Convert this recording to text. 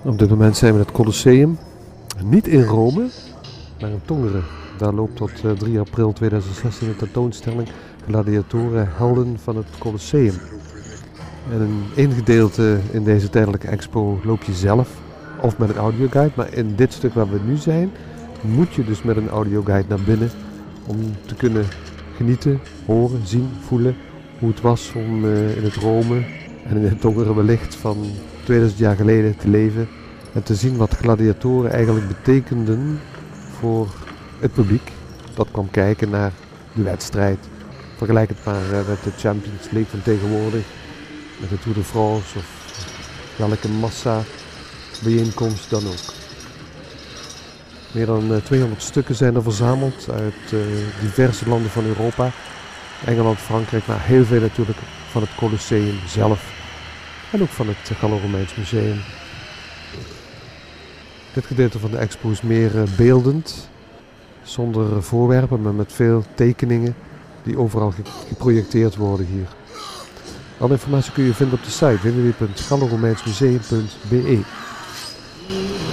Op dit moment zijn we in het Colosseum. Niet in Rome, maar in Tongeren. Daar loopt tot 3 april 2016 een tentoonstelling Gladiatoren, helden van het Colosseum. En in één gedeelte in deze tijdelijke expo loop je zelf of met een audioguide. Maar in dit stuk waar we nu zijn, moet je dus met een audioguide naar binnen om te kunnen genieten, horen, zien, voelen hoe het was om in het Rome en in het Tongeren wellicht van 2000 jaar geleden te leven. En te zien wat gladiatoren eigenlijk betekenden voor het publiek dat kwam kijken naar de wedstrijd. Vergelijk het maar met de Champions League van tegenwoordig, met de Tour de France of welke massa bijeenkomst dan ook. Meer dan 200 stukken zijn er verzameld uit diverse landen van Europa. Engeland, Frankrijk, maar heel veel natuurlijk van het Colosseum zelf. En ook van het Gallo-Romeins Museum. Dit gedeelte van de expo is meer beeldend, zonder voorwerpen, maar met veel tekeningen die overal geprojecteerd worden hier. Alle informatie kun je vinden op de site www.galloromeinsmuseum.be.